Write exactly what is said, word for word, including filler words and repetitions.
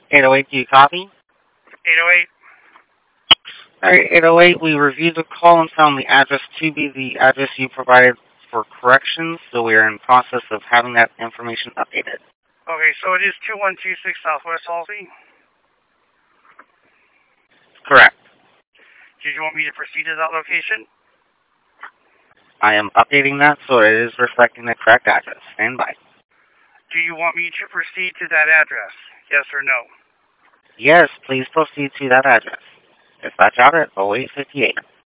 eight oh eight, do you copy? eight oh eight. Alright, eight oh eight, we reviewed the call and found the address to be the address you provided for corrections, so we are in process of having that information updated. Okay, so it is two one two six Southwest Halsey? Correct. Did you want me to proceed to that location? I am updating that so it is reflecting the correct address. Stand by. Do you want me to proceed to that address? Yes or no? Yes, please proceed to that address. Dispatch out at oh eight fifty-eight.